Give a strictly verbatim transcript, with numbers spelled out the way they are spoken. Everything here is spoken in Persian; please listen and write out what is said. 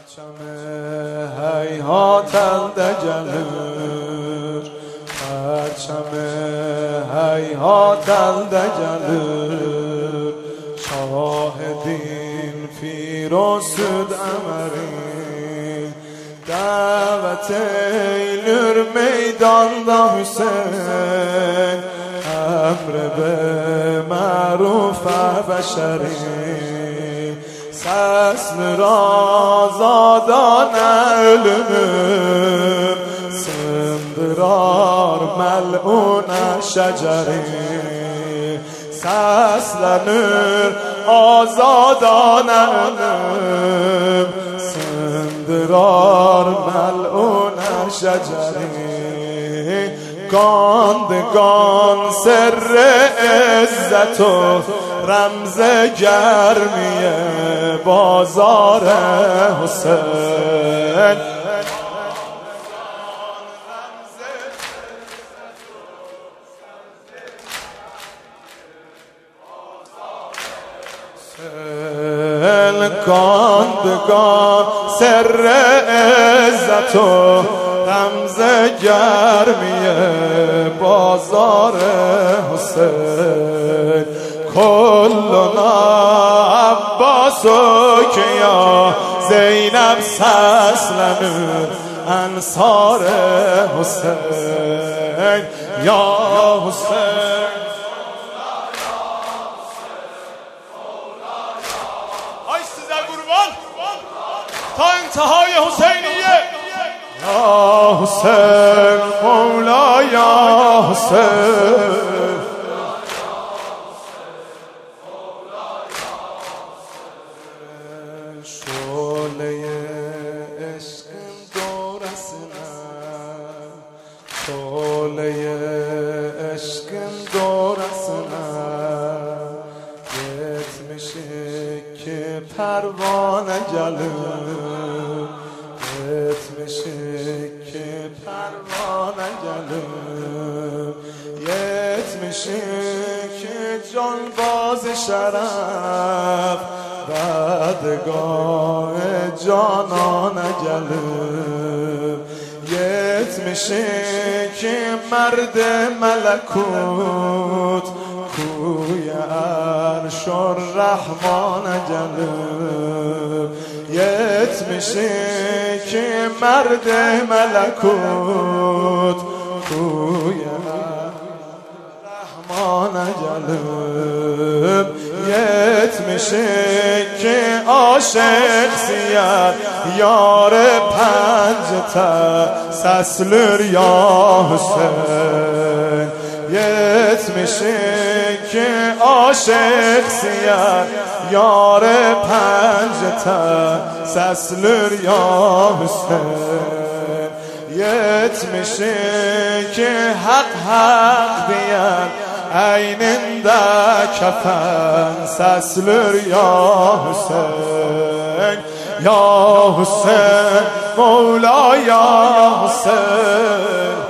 Heyhat elde gelir, perçeme heyhat elde gelir. Şahidin firosud emeri, davet eylür meydanda Hüseyin. Emre be maruf beşeri, sesler azadane ölümüm, sındırar mel'une şeceri. Seslenir azadane ölüm, sındırar mel'une şeceri. Gandگان سر عزت و رمز گرمی بازار حسین. گاندگان سر عزت و رمز گرمی بازار حسین. کلنا عباس و کیا زینب سسلنور انصار حسین. یا حسین ای سیزده قربان تا انتهای حسینیه. یا حسین مولا یا حسین. شعله عشقم دورسنه، شعله عشقم دورسنه. yetmişi ki pervane gelir, yetmişi ki pervane gelir. Yetmişi ki canbaz şeref بدگاه جانانه gelir. Yetmişi ki مرد ملکوت کوی عرش الرحمن gelir. Yetmişi ki مرد ملکوت کوی رحمان gelir. Yetmişi ki aşık siyar yar pencete seslür ya Hüseyin. Yetmişi ki aşık siyar yar pencete seslür ya Hüseyin. Yetmişi ki hak hak diyen ayninde kefen seslür ya Hüseyin. Ya Hüseyin Mevla ya Hüseyin.